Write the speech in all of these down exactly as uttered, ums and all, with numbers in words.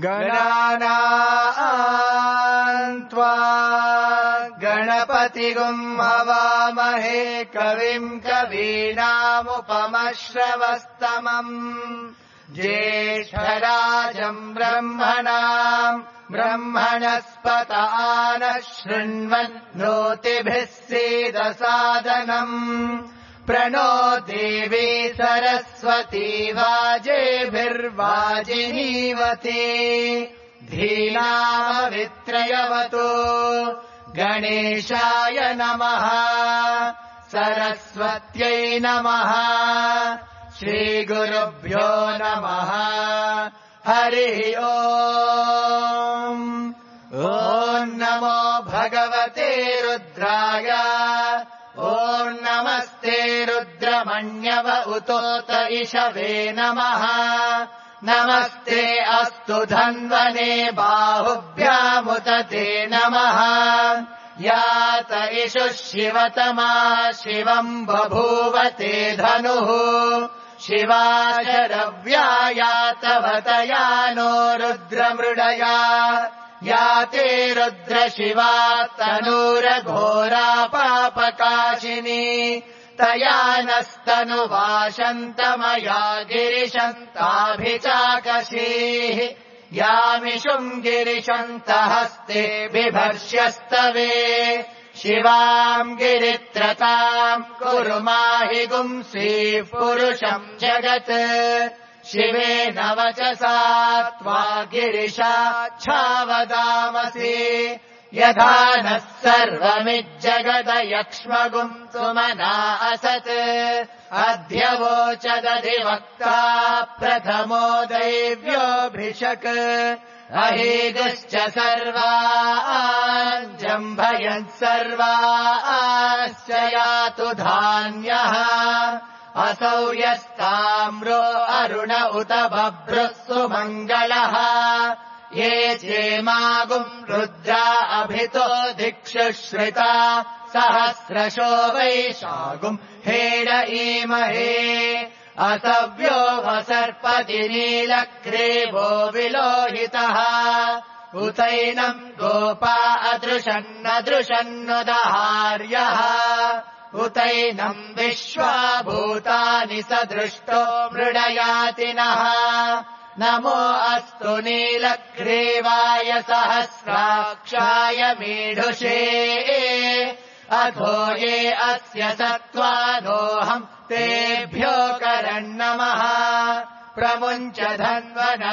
गणानाम् त्वा गणपतिगुम् हवामहे कविम् कवीनामुपमश्रवस्तमम् ज्येष्ठराजम् ब्रह्मणाम् ब्रह्मणस्पत आनः शृण्वन् नोतिभिः सीदसादनम् प्रणो देवी सरस्वती वाजेभिर्वाजिनीवती धीनामवित्रयवतु गणेशाय नमः सरस्वत्यै नमः श्रीगुरुभ्यो नमः हरिः ओम् ॐ नमो भगवते रुद्राय ॐ नमस्ते रुद्रमण्यव उतोत इषवे नमः नमस्ते अस्तु धन्वने बाहुभ्यामुत ते नमः यात इषुः शिवतमा शिवम् बभूव ते धनुः शिवा शरव्या यातवतया नो रुद्रमृडया याते रुद्रशिवा तनूरघोरा पापकाशिनी तया नस्तनुवाशन्तमया गिरिशन्ताभिचाकशीः यामिषुम् गिरिशन्तहस्ते बिभर्ष्यस्तवे शिवाम् गिरित्रताम् कुरु माहि गुंसीः पुरुषम् जगत् शिवेन वचसा त्वा गिरिशाच्छावदामसि यथा नः सर्वमिज्जगदयक्ष्मगुम् सुमना असत् अध्यवोचदधिवक्ता प्रथमो दैव्योऽभिषक् अहेगश्च सर्वान् जम्भयन् सर्वाश्च यातु धान्यः असौ यस्ताम्रो अरुण उत बभ्रुः सुमङ्गलः ये चेमागुम् रुद्रा अभितो दिक्षुश्रिता सहस्रशो वैशागुम् हेड ईमहे असव्यो वसर्पति नीलक्रीवो विलोहितः उतैनम् गोपा अदृशन्नदृशन्नुदहार्यः उतैनम् विश्वाभूतानि सदृष्टो मृडयातिनः नमो अस्तु नीलग्रीवाय सहस्राक्षाय मीढुषे अथो ये अस्य सत्त्वादोऽहम् तेभ्यो करन्नमः प्रमुञ्च धन्वनः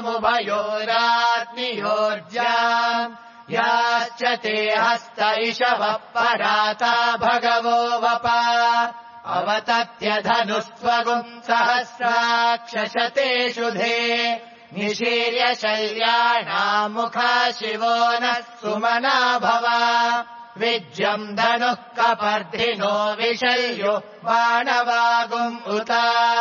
स्वमुभयोरात्मियोर्जाम् याश्च ते हस्त इषवः पराता भगवो वपा अवतत्य धनुस्त्वगुम् सहस्राक्षशते शुधे निशीर्य शल्याणाम् मुखा शिवो नः सुमना भवा विज्यम् धनुः कपर्धिनो विशल्यो बाणवागुम् उत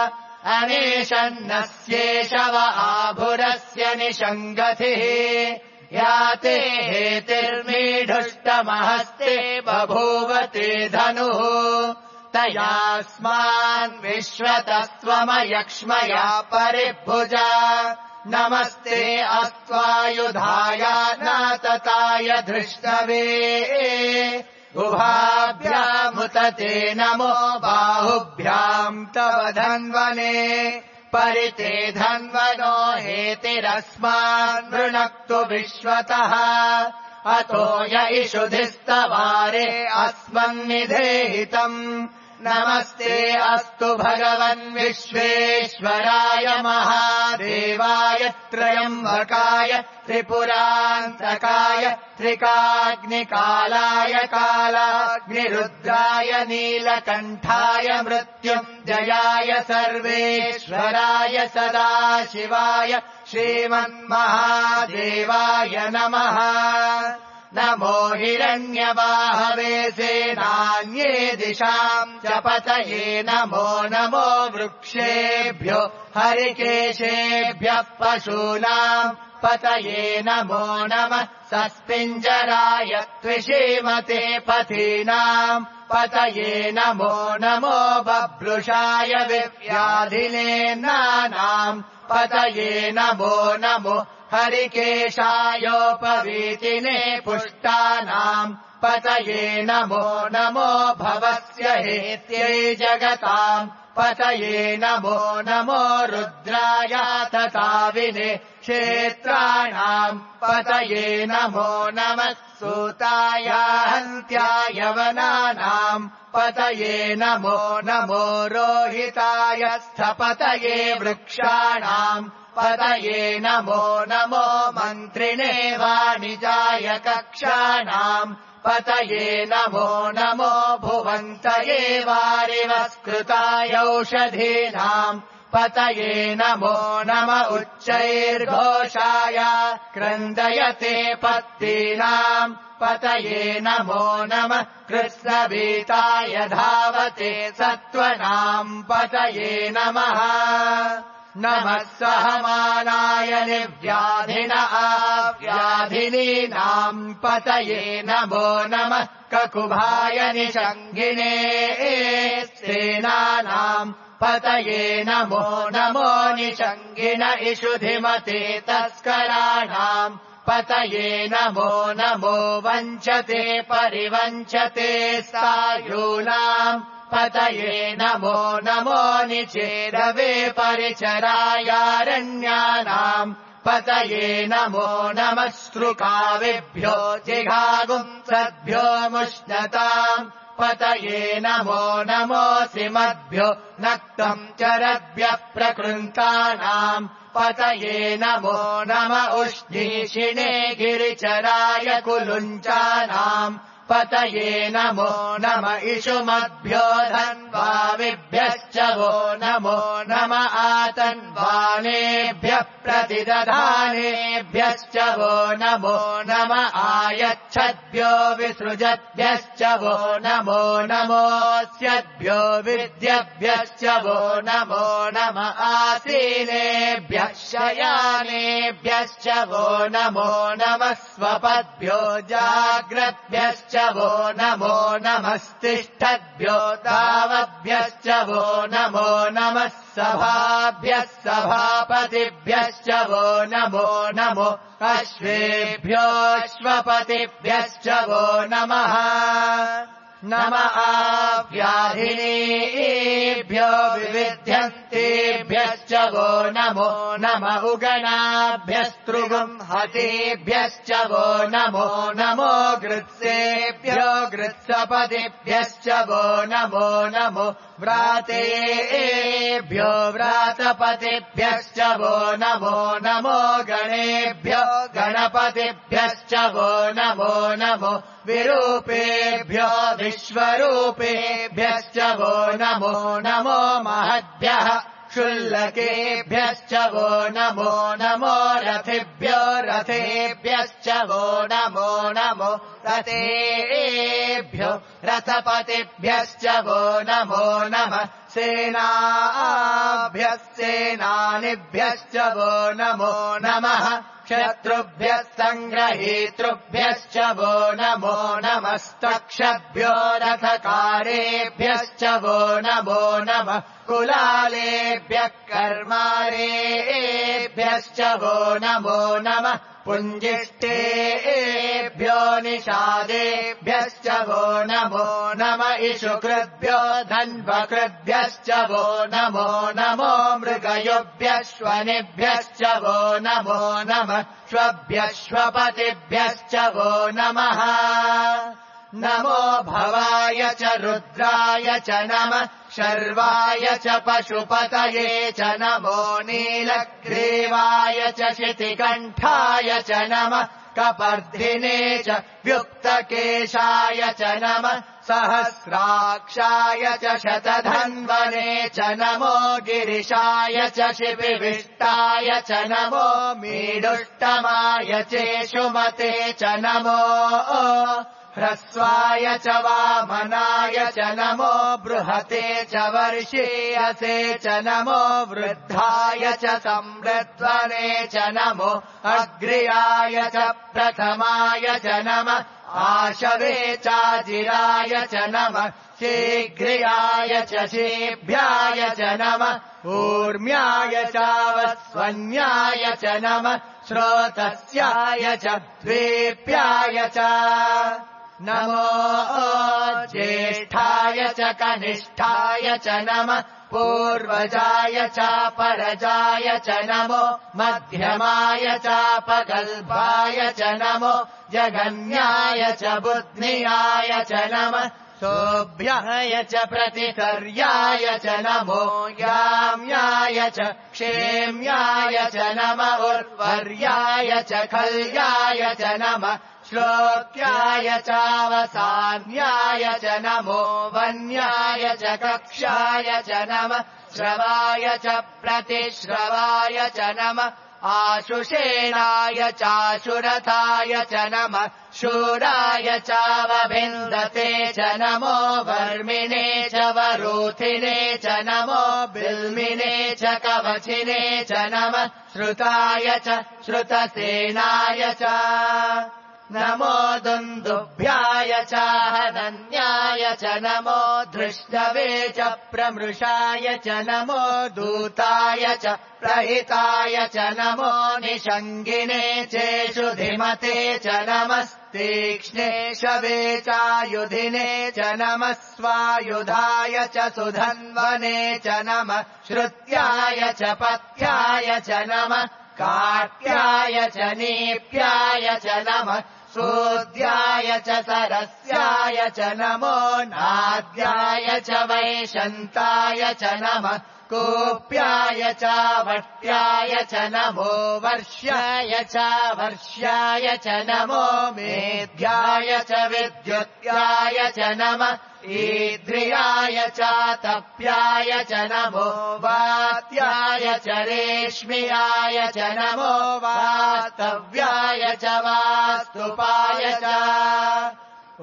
अनेशन्नस्येषव आभुरस्य निषङ्गतिः याते हेतिर्मीढुष्टमहस्ते बभूवते धनुः तयास्मान् विश्वतस्त्वमयक्ष्मया परिभुजा नमस्ते अस्त्वायुधाय नातताय धृष्टवे उभाभ्यामुत ते नमो बाहुभ्याम् तव धन्वने परिते धन्वनो हेतिरस्मान् वृणक्तु विश्वतः अतो य इषुधिस्तवारे अस्मन्निधेहितम् नमस्ते अस्तु भगवन् विश्वेश्वराय महादेवाय त्र्यम्बकाय त्रिपुरान्तकाय त्रिकाग्निकालाय कालाग्निरुद्राय नीलकण्ठाय मृत्युञ्जयाय सर्वेश्वराय सदाशिवाय श्रीमन्महादेवाय नमः नमो हिरण्यबाहवे सेनान्ये दिशाम् च पतये नमो नमो वृक्षेभ्यो हरिकेशेभ्यः पशूनाम् पतये नमो नमः सस्पिञ्जराय त्विषीमते पथीनाम् पतये नमो नमो बभ्रुषाय विव्याधिनेनानाम् पतये नमो नमो हरिकेशायोपवीतिने पुष्टानाम् पतये नमो नमो भवस्य हेत्यै जगताम् पतये नमो नमो रुद्राय तथाविने क्षेत्राणाम् पतये नमो नमः सूताय हन्त्याय वनानाम् पतये नमो नमो रोहिताय स्थपतये वृक्षाणाम् पतये नमो नमो मन्त्रिणे वाणिजाय कक्षाणाम् पतये नमो नमो भुवन्तये वारिवस्कृताय औषधीनाम् पतये नमो नम उच्चैर्घोषाय क्रन्दयते पत्तीनाम् पतये नमो नमः कृत्स्नवीताय धावते सत्त्वनाम् पतये नमः नमः सहमानाय निर्व्याधिन आव्याधिनीनाम् पतये नमो नमः ककुभाय निषङ्गिने सेनानाम् पतये नमो नमो निषङ्गिन इषुधिमते तस्कराणाम् पतये नमो नमो वञ्चते परिवञ्चते सायूनाम् पतये नमो नमो निचेरवे परिचरायारण्यानाम् पतये नमो नमः स्रुकाविभ्यो जिघागुंसद्भ्यो मुष्णताम् पतये नमो नमोऽसिमद्भ्यो नक्तम् चरद्भ्यः प्रकृन्तानाम् पतये नमो नम उष्णीषिणे गिरिचराय कुलुञ्चानाम् पतये नमो नम इषुमद्भ्यो धन्वाविभ्यश्च वो नमो नम आतन्वानेभ्यः प्रतिदधानेभ्यश्च वो नमो नम आयच्छद्भ्यो विसृजद्भ्यश्च वो नमो नमोऽस्यद्भ्यो विद्यभ्यश्च वो नमो नम आसीनेभ्यः शयानेभ्यश्च वो नमो नमः स्वपद्भ्यो जाग्रद्भ्यश्च वो नमो नमस्तिष्ठद्भ्यो तावद्भ्यश्च वो नमो नमः सभाभ्यः सभापतिभ्यश्च वो नमो नमो अश्वेभ्योऽश्वपतिभ्यश्च वो नमः नम आव्याधिनीभ्यो विविध्यन्तेभ्यश्च वो नमो नम उगणाभ्यस्तृगुंहतेभ्यश्च वो नमो नमो गृत्सेभ्यो गृत्सपतिभ्यश्च वो नमो नमो व्रातेभ्यो व्रातपतिभ्यश्च वो नमो नमो गणेभ्यो गणपतिभ्यश्च वो नमो नमो विरूपेभ्यो विश्वरूपेभ्यश्च वो नमो नमो महद्भ्यः क्षुल्लकेभ्यश्च वो नमो नमो रथिभ्यो रथेभ्यश्च वो नमो नमो रथेभ्यो रथपतिभ्यश्च वो नमो नमः सेनाभ्यः सेनानिभ्यश्च वो नमो नमः शत्रुभ्यः सङ्ग्रहीतृभ्यश्च वो नमो नमस्तक्षभ्यो रथकारेभ्यश्च वो नमो नमः कुलालेभ्यः कर्मारेभ्यश्च वो नमो नमः पुञ्जिष्टेभ्यो निषादेभ्यश्च वो नमो नम इषुकृद्भ्यो धन्वकृद्भ्यश्च वो नमो नमो मृगयुभ्यश्वनिभ्यश्च वो नमो नमः श्वभ्यश्वपतिभ्यश्च वो नमः नमो भवाय च रुद्राय च नमः शर्वाय च पशुपतये च नमो नीलग्रीवाय च शितिकण्ठाय च नमः कपर्धिने च व्युक्तकेशाय च नमः सहस्राक्षाय च शतधन्वने च नमो गिरिशाय च शिपिविष्टाय च नमो मीडुष्टमाय चेषुमते च नमो ह्रस्वाय च वामनाय च नमो बृहते च वर्षीयसे च नमो वृद्धाय च संवृध्वने च नमो अग्र्याय च प्रथमाय च नमः आशवे चाजिराय च नमः शीघ्रियाय च शीभ्याय च नमः ऊर्म्याय चावस्वन्याय च नमः श्रोतस्याय च द्वीप्याय च नमो ज्येष्ठाय च कनिष्ठाय च नमः पूर्वजाय चापरजाय च नमो मध्यमाय चापगल्भाय च नमो जगन्याय च बुद्ध्याय च नमः शोभ्याय च प्रतिकर्याय च नमो याम्याय च क्षेम्याय च नमः उर्वर्याय च खल्याय च नमः श्लोक्याय चावसान्याय च नमो वन्याय च कक्षाय च नमः श्रवाय च प्रतिश्रवाय च नमः आशुषेणाय चाशुरथाय च नमः शूराय चावभिन्दते च नमो वर्मिणे च वरूथिने च नमो बिल्मिने च कवचिने च नमः श्रुताय च श्रुतसेनाय च नमो दुन्दुभ्याय चाहदन्याय च नमो धृष्टवे च प्रमृषाय च नमो दूताय च प्रहिताय च नमो निषङ्गिने चेषु धिमते च नमस्तीक्ष्णे शवे चायुधिने च नमः स्वायुधाय च सुधन्वने च नमः श्रुत्याय च पथ्याय च नमः काट्याय च नीप्याय च नमः सोद्याय च सरस्याय च नमो नाद्याय च वैशन्ताय च नमः कोप्याय च वट्याय च नमो वर्ष्याय च वर्ष्याय च नमो मेध्याय च विद्युत्याय च नमः ईद्रियाय च तप्याय च नमो वात्याय च रेश्म्याय च नमो वास्तव्याय च वास्तुपाय च ॐ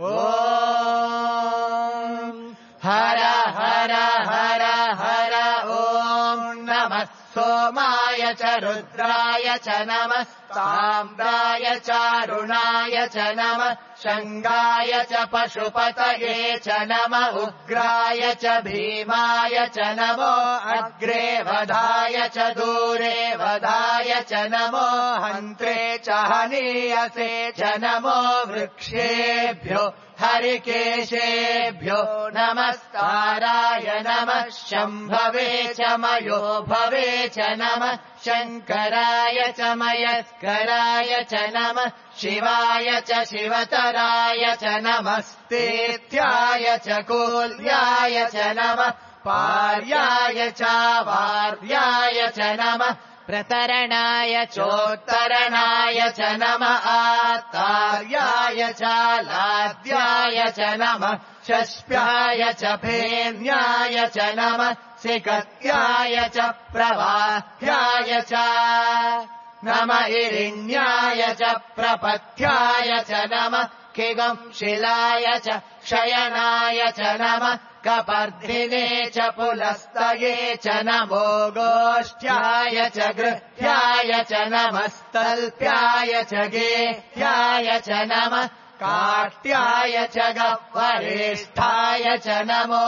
हर हर हर हर ॐ नमः सोमाय च रुद्राय च नमः ताम्राय चारुणाय च नमः शङ्गाय च पशुपतये च नमः उग्राय च भीमाय च नमो अग्रे वधाय च दूरे वधाय च नमो हन्त्रे च हनीयसे च नमो वृक्षेभ्यो हरिकेशेभ्यो नमस्काराय नमः शम्भवे च मयो भवे च नमः शङ्कराय च मयस्कराय च नमः शिवाय च शिवतराय च नमस्तेत्याय च कूल्याय च नमः पार्याय च वार्याय च नमः प्रतरणाय चोत्तरणाय च नमः आतार्याय च लाद्याय च नमः शस्प्याय च फेन्याय च नमः सिकत्याय च प्रवाह्याय च नमः इरिण्याय च प्रपथ्याय च नमः किगंशिलाय च शयनाय च नमः कपर्धिने च पुलस्तये च नमो गोष्ठ्याय च गृह्याय च नमस्तल्प्याय च गेह्याय च नमः काट्याय च गह्वरेष्ठाय च नमो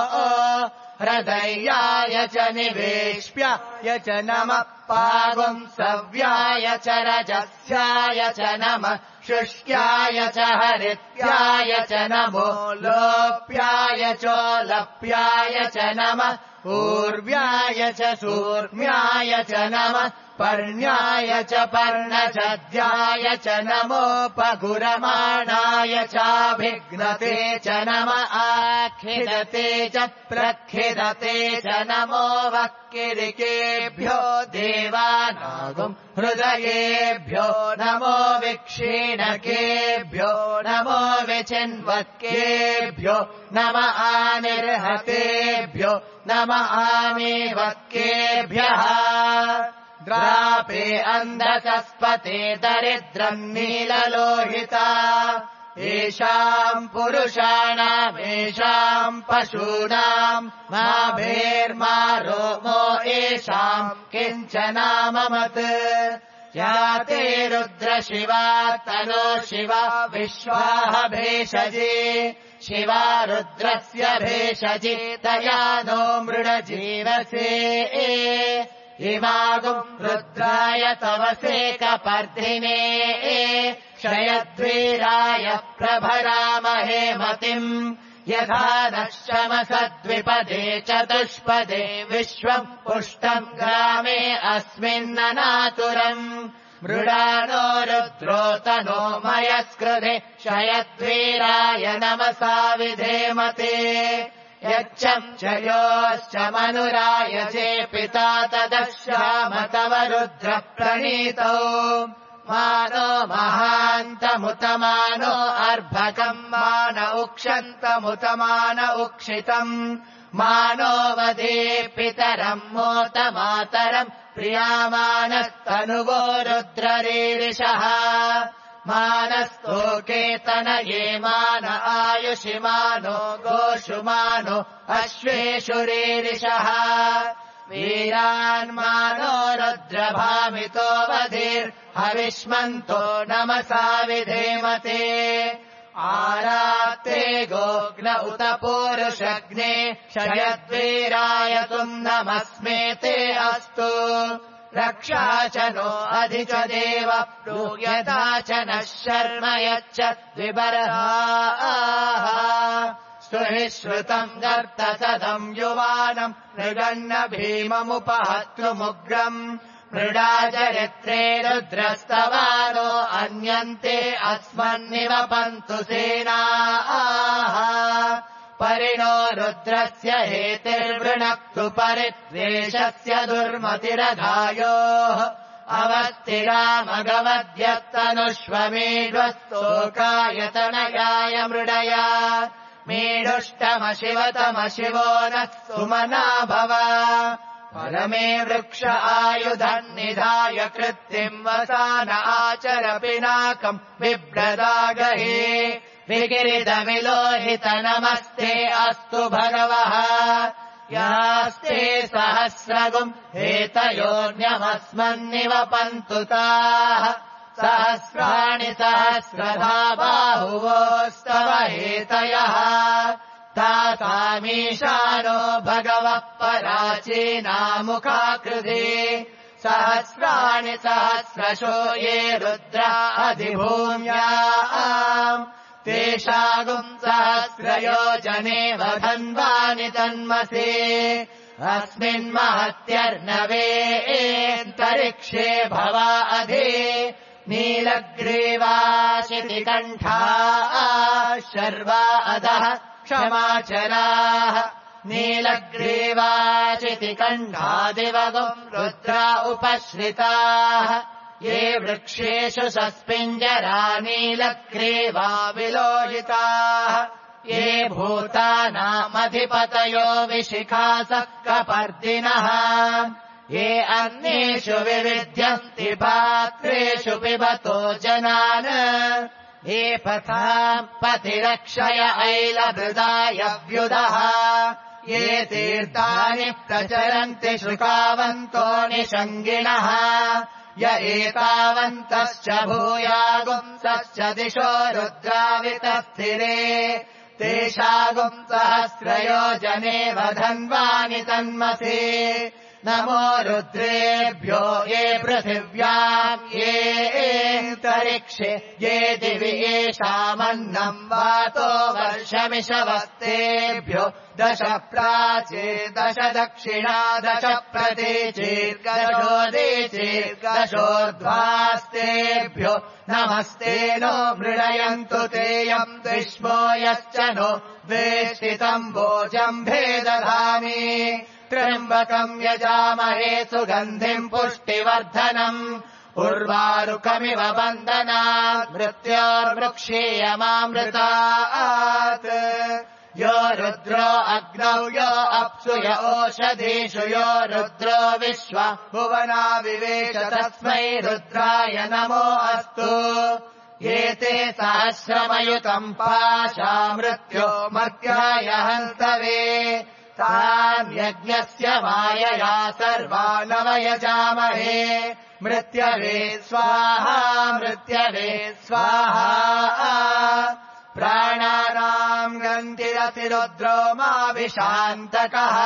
हृदयाय च निवेश्याय च नमः पागुंसव्याय च रजस्याय च नमः शुष्क्याय च हरित्याय च नमो लोप्याय चोलप्याय च नमः ऊर्व्याय च सूर्म्याय च नमः पर्ण्याय च पर्णछद्याय च नमोपगुरमाणाय चाभिघ्नते च नमः आखिदते च प्रखिदते च नमो वक्किरिकेभ्यो देवानागुम् हृदयेभ्यो नमो विक्षीणकेभ्यो नमो विचिन्वक्केभ्यो नमः आनिर्हतेभ्यो नमः आमीवक्केभ्यः द्रापे अन्धसस्पते दरिद्रम् नीललोहिता येषाम् पुरुषाणामेषाम् पशूनाम् मा भेर्मा रोमो येषाम् किञ्चनाममत् याते रुद्र शिवा तनो शिवा विश्वाह भेषजे शिवा रुद्रस्य भेषजे तया नो मृडजीवसे इमागुम् रुद्राय तवसे कपर्धिने क्षयद्वीराय प्रभरामहे मतिम् यथा नश्चमसद्विपदे चतुष्पदे विश्वम् पुष्टम् ग्रामे अस्मिन्ननातुरम् मृडानो रुद्रो तनो मयस्कृते क्षयद्वीराय नमसा विधेमते यच्छम् च योश्च मनुराय चे पिता तदश्याम तव रुद्र प्रणीतौ मानो महान्तमुतमानो अर्भकम् मान उक्षन्तमुतमान उक्षितम् मानो वदे पितरम् मोत मातरम् प्रियामानस्तनुवो रुद्ररीरिषः मानस्तोकेतनये मान आयुषिमानो गोषुमानो अश्वेषु रीरिषः वीरान्मानो रुद्रभामितो वधिर्हविष्मन्तो नमसा विधेमते आरात्ते गोग्न उत पूरुषग्ने क्षयद्वीराय तुम् नमस्मेते अस्तु रक्षा च नो अधि च देव प्रूयता च नः शर्म यच्च द्विबर्हाः स्तुहि श्रुतम् गर्तसदम् युवानम् मृगन्न भीममुपहतृमुग्रम् मृडाचरित्रे रुद्रस्तवानो अन्यन्ते अस्मन्निवपन्तु सेनाः परिणो रुद्रस्य हेतिर्वृणक्तु परिद्वेषस्य दुर्मतिरघायोः अवस्थिरामगवद्यस्तनुष्वमेढ्वस्तोकायतनयाय मृडया मेढुष्टमशिवतमशिवो नः सुमना भव परमे वृक्ष आयुधन्निधाय कृत्तिम् वसान आचर पिनाकम् बिभ्रदागहे विगिरिदविलोहित नमस्ते अस्तु भगवः यास्ते सहस्रगुम् हेतयोऽन्यमस्मन्निवपन्तु ताः सहस्राणि सहस्रधा बाहुवोस्तव हेतयः तासामीशानो भगवः पराचीनामुखाकृते सहस्राणि सहस्रशो ये रुद्रा अधिभूम्याम् तेषागुम् सहस्रयोजने वधन्वानि तन्मसे अस्मिन्महत्यर्णवेऽन्तरिक्षे भवा अधि नीलग्रीवाशितिकण्ठा शर्वा अधः क्षमाचराः नीलग्रीवाचितिकण्ठादिवगुम् रुद्रा उपश्रिताः ये वृक्षेषु सस्पिञ्जरा नीलग्रीवा विलोहिताः ये भूतानामधिपतयो विशिखासः कपर्दिनः ये अन्येषु विविध्यन्ति पात्रेषु पिबतो जनान् ये पथाम् पतिरक्षय ऐलभृदाय व्युदः ये तीर्थानि प्रचरन्ति शुकावन्तो निषङ्गिणः य एतावन्तश्च भूयागुंसश्च दिशो रुद्रावितस्थिरे तेषागुम् सहस्रयोजने वधन्वानि तन्मसे नमो रुद्रेभ्यो ये पृथिव्याम् ये एन्तरिक्षे ये दिवि येषामन्नम् वातो वर्षमिषवस्तेभ्यो दश प्राचे दश दक्षिणा दश प्रतीचीर्गशोदीचीर्गशोर्ध्वास्तेभ्यो नमस्ते नो मृडयन्तु तेयम् विश्वो यश्च नो वेष्टितम् भोजम् भेदधामि त्र्यम्बकम् यजामहे सुगन्धिम् पुष्टिवर्धनम् उर्वारुकमिव बन्धनात् मृत्योर्वृक्षीयमामृतात् यो रुद्रो अग्नौ यो अप्सु य ओषधीषु यो रुद्रो विश्व भुवना विवेश तस्मै रुद्राय नमो अस्तु एते सहस्रमयुतम् पाशा मृत्यो मर्त्याय हन्तवे तान्यज्ञस्य मायया सर्वानवयजामहे मृत्यवे स्वाहा मृत्यवे स्वाहा प्राणानाम् गन्तिरतिरुद्रो माभिशान्तकः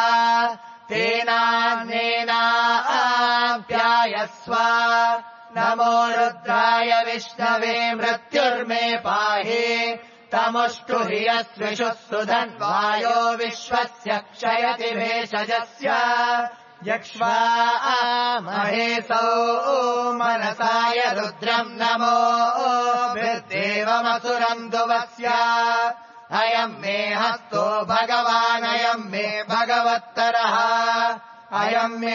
तेनान्येनाप्यायस्व नमो रुद्राय विष्णवे मृत्युर्मे पाहि तमुष्टु हि यस्विषुः सुधन्वायो विश्वस्य क्षयति भेषजस्य यक्ष्वा महेशौ मनसाय रुद्रम् नमो भिर्देवमसुरम् दुवस्य अयम् मे हस्तो भगवानयम् मे भगवत्तरः अयम् मे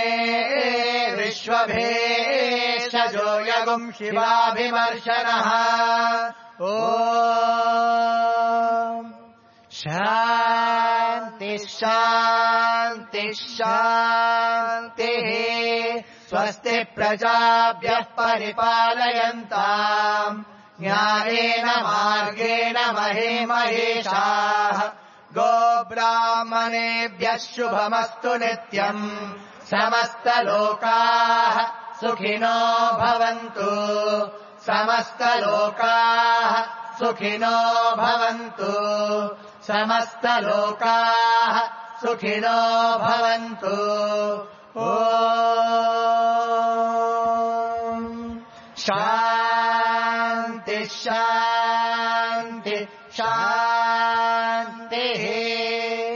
विश्वभेषजो यगुम् शिवाभिमर्शनः ॐ शान्ति शान्ति शान्तिः स्वस्ति प्रजाभ्यः परिपालयन्ताम् न्यायेन मार्गेण महे महेशाः गोब्राह्मणेभ्यः शुभमस्तु नित्यम् समस्तलोकाः सुखिनो भवन्तु समस्तलोकाः सुखिनो भवन्तु समस्तलोकाः सुखिनो भवन्तु ॐ शान्ति शान्ति शान्तिः